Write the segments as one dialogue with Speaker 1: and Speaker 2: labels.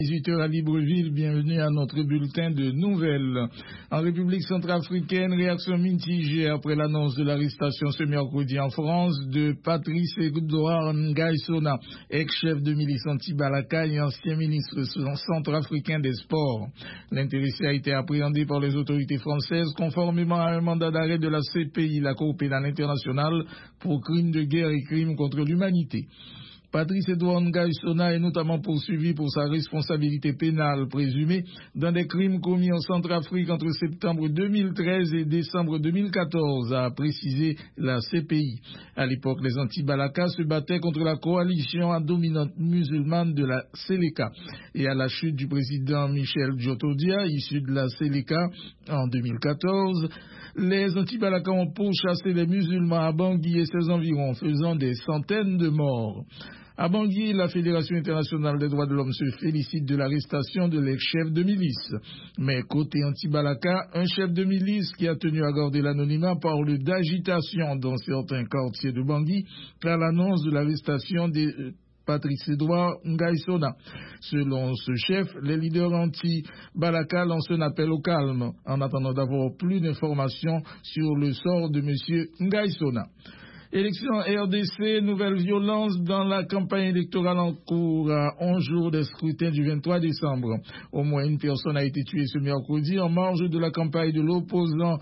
Speaker 1: 18h à Libreville, bienvenue à notre bulletin de nouvelles. En République centrafricaine, réaction mitigée après l'annonce de l'arrestation ce mercredi en France de Patrice Edouard Ngaïsona, ex-chef de milice anti-Balaka et ancien ministre centrafricain des Sports. L'intéressé a été appréhendé par les autorités françaises conformément à un mandat d'arrêt de la CPI, la Cour pénale internationale, pour crimes de guerre et crimes contre l'humanité. Patrice Edouard Ngaïsona est notamment poursuivi pour sa responsabilité pénale présumée dans des crimes commis en Centrafrique entre septembre 2013 et décembre 2014, a précisé la CPI. À l'époque, les anti-Balaka se battaient contre la coalition dominante musulmane de la Seleka. Et à la chute du président Michel Djotodia, issu de la Seleka en 2014, les anti-Balaka ont pourchassé les musulmans à Bangui et ses environs, faisant des centaines de morts. À Bangui, la Fédération internationale des droits de l'homme se félicite de l'arrestation de l'ex-chef de milice. Mais côté anti-Balaka, un chef de milice qui a tenu à garder l'anonymat parle d'agitation dans certains quartiers de Bangui à l'annonce de l'arrestation de Patrice Edouard Ngaïsona. Selon ce chef, les leaders anti-Balaka lancent un appel au calme en attendant d'avoir plus d'informations sur le sort de M. Ngaïsona. Élection RDC, nouvelle violence dans la campagne électorale en cours à 11 jours des scrutins du 23 décembre. Au moins une personne a été tuée ce mercredi en marge de la campagne de l'opposant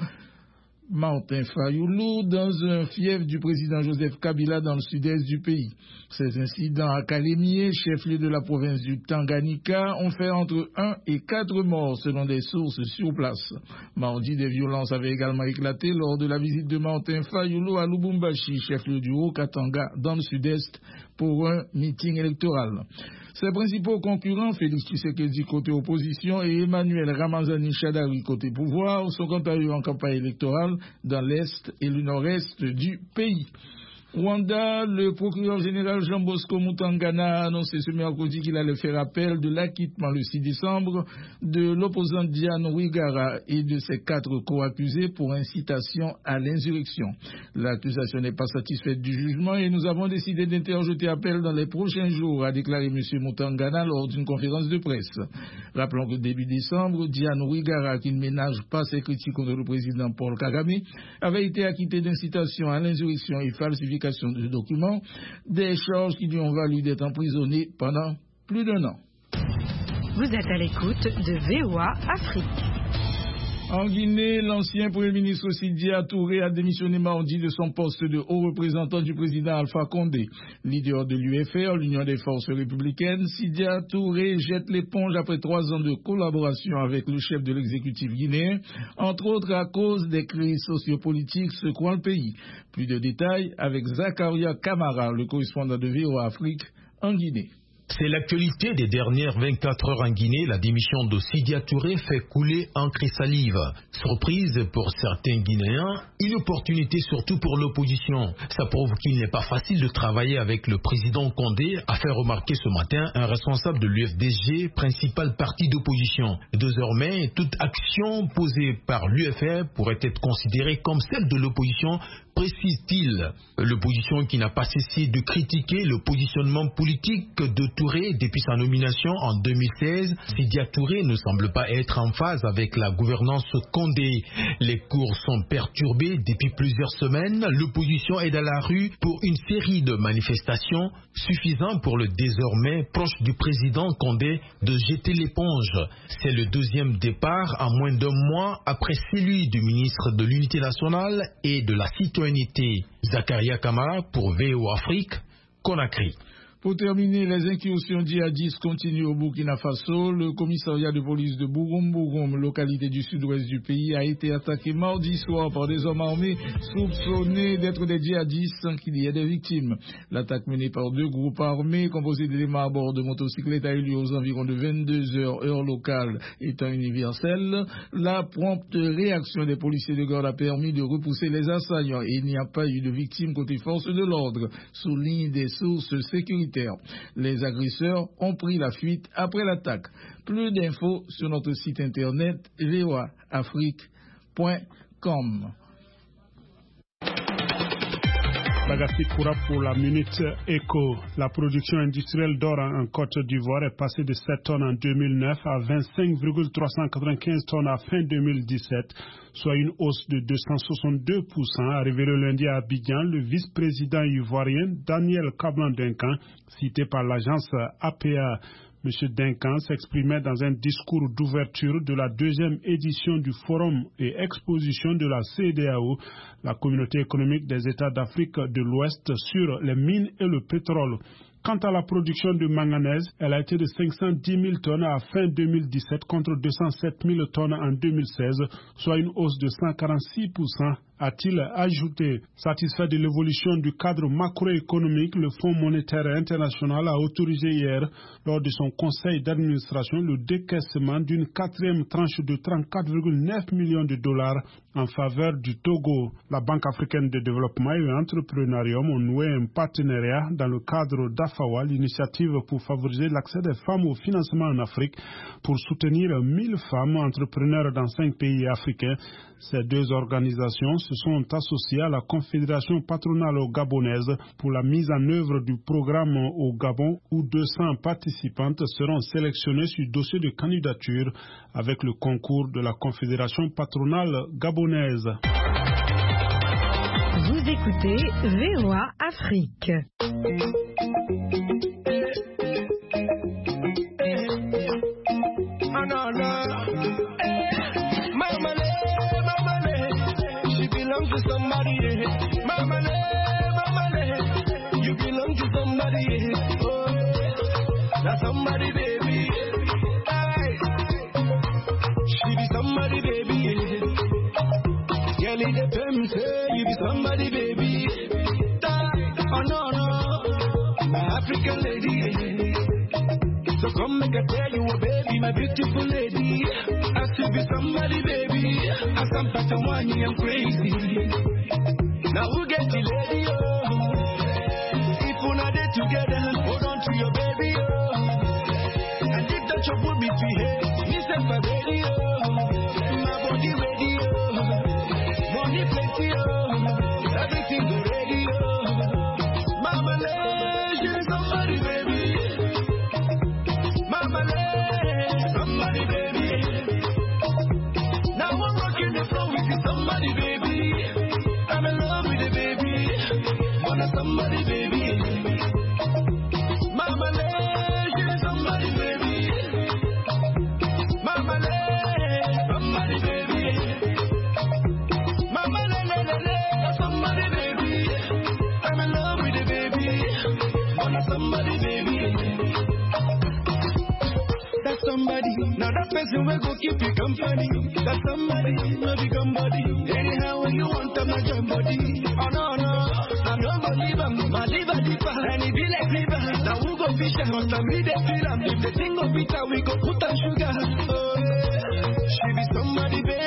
Speaker 1: Martin Fayoulou dans un fief du président Joseph Kabila dans le sud-est du pays. Ces incidents à Kalemie, chef-lieu de la province du Tanganyika, ont fait entre 1 et 4 morts selon des sources sur place. Mardi, des violences avaient également éclaté lors de la visite de Martin Fayoulou à Lubumbashi, chef-lieu du Haut-Katanga dans le sud-est, pour un meeting électoral. Ses principaux concurrents, Félix Tshisekedi côté opposition et Emmanuel Ramazani Chadari côté pouvoir, sont quant à eux en campagne électorale dans l'est et le nord-est du pays. Rwanda, le procureur général Jean Bosco Mutangana a annoncé ce mercredi qu'il allait faire appel de l'acquittement le 6 décembre de l'opposante Diane Rwigara et de ses 4 co-accusés pour incitation à l'insurrection. L'accusation n'est pas satisfaite du jugement et nous avons décidé d'interjeter appel dans les prochains jours, a déclaré M. Mutangana lors d'une conférence de presse. Rappelons que début décembre, Diane Rwigara, qui ne ménage pas ses critiques contre le président Paul Kagame, avait été acquittée d'incitation à l'insurrection et falsification de documents, des charges qui lui ont valu d'être emprisonné pendant plus d'1 an.
Speaker 2: Vous êtes à l'écoute de VOA Afrique.
Speaker 1: En Guinée, l'ancien Premier ministre Sidya Touré a démissionné mardi de son poste de haut représentant du président Alpha Condé. Leader de l'UFR, l'Union des forces républicaines, Sidya Touré jette l'éponge après 3 ans de collaboration avec le chef de l'exécutif guinéen, entre autres à cause des crises sociopolitiques secouant le pays. Plus de détails avec Zakaria Kamara, le correspondant de VOA Afrique en Guinée.
Speaker 3: C'est l'actualité des dernières 24 heures en Guinée. La démission de Sidya Touré fait couler encre et salive. Surprise pour certains Guinéens, une opportunité surtout pour l'opposition. Ça prouve qu'il n'est pas facile de travailler avec le président Condé, a fait remarquer ce matin un responsable de l'UFDG, principal parti d'opposition. Désormais, toute action posée par l'UFR pourrait être considérée comme celle de l'opposition, précise-t-il. L'opposition qui n'a pas cessé de critiquer le positionnement politique de Touré depuis sa nomination en 2016. Sidya Touré ne semble pas être en phase avec la gouvernance Condé. Les cours sont perturbés depuis plusieurs semaines. L'opposition est dans la rue pour une série de manifestations suffisant pour le désormais proche du président Condé de jeter l'éponge. C'est le deuxième départ en moins d'1 mois après celui du ministre de l'Unité nationale et de la citoyenneté. Zakaria Kamara pour VOA Afrique, Conakry.
Speaker 1: Pour terminer, les incursions djihadistes continuent au Burkina Faso. Le commissariat de police de Bougoum, localité du sud-ouest du pays, a été attaqué mardi soir par des hommes armés soupçonnés d'être des djihadistes sans qu'il y ait des victimes. L'attaque menée par 2 groupes armés composés d'éléments à bord de motocyclettes a eu lieu aux environs de 22 heures, heure locale étant universelle. La prompte réaction des policiers de garde a permis de repousser les assaillants et il n'y a pas eu de victimes côté forces de l'ordre, soulignent des sources sécuritaires. Les agresseurs ont pris la fuite après l'attaque. Plus d'infos sur notre site internet voaafrique.com.
Speaker 4: Lagassi Koura pour la Minute Éco. La production industrielle d'or en Côte d'Ivoire est passée de 7 tonnes en 2009 à 25,395 tonnes à fin 2017, soit une hausse de 262%, a révélé lundi à Abidjan le vice-président ivoirien Daniel Kablan-Duncan, cité par l'agence APA. M. Duncan s'exprimait dans un discours d'ouverture de la deuxième édition du Forum et Exposition de la CEDEAO, la Communauté économique des États d'Afrique de l'Ouest, sur les mines et le pétrole. Quant à la production de manganèse, elle a été de 510 000 tonnes à fin 2017 contre 207 000 tonnes en 2016, soit une hausse de 146%, a-t-il ajouté. Satisfait de l'évolution du cadre macroéconomique, le Fonds monétaire international a autorisé hier, lors de son conseil d'administration, le décaissement d'une quatrième tranche de 34,9 millions de dollars en faveur du Togo. La Banque africaine de développement et l'entrepreneurium ont noué un partenariat dans le cadre d'AFAWA, l'initiative pour favoriser l'accès des femmes au financement en Afrique, pour soutenir 1000 femmes entrepreneurs dans 5 pays africains. Ces deux organisations se sont associées à la Confédération patronale gabonaise pour la mise en œuvre du programme au Gabon, où 200 participantes seront sélectionnées sur dossier de candidature avec le concours de la Confédération patronale gabonaise.
Speaker 2: Vous écoutez VOA Afrique.
Speaker 5: Somebody, mama, you belong to somebody. Oh, that's somebody, baby. Hey. She be somebody, baby. Girl, it depends. You be somebody, baby. Oh no, my African lady. So come make I tell you, baby, my beautiful lady. I should be somebody, baby. I come back to one, I'm crazy. Now who get the lady, oh? If we're not there together, hold on to your baby, oh. And if that your foot between here, listen for baby, oh. My body ready, oh. Money plenty, oh. Everything's ready, oh. Mama, she's somebody, baby. Mama, somebody, baby. Now I'm rocking the floor with you, somebody, baby. I'm in love with the baby. Wanna somebody, baby. Mama, she's somebody, baby. Mama, somebody, baby. Mama, somebody, baby. I'm in love with the baby. Wanna somebody, baby. That's somebody. Now that person will go keep you company. That's somebody, no become body. Anyhow when you want to make your body. Oh no, I'm not gonna leave him. My liver deeper, and it be like liver. Now we go fish and hunt and be the feel. If the thing go bitter, we go put on sugar. Oh, she be somebody, baby.